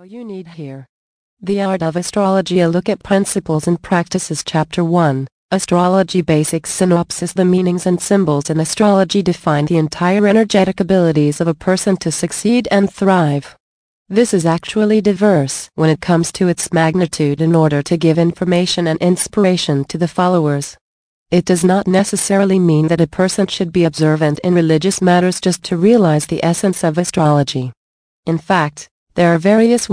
You need here. The Art of Astrology, a look at principles and practices. Chapter 1, Astrology Basics. Synopsis. The meanings and symbols in astrology define the entire energetic abilities of a person to succeed and thrive. This is actually diverse when it comes to its magnitude in order to give information and inspiration to the followers. It does not necessarily mean that a person should be observant in religious matters just to realize the essence of astrology. In fact, there are various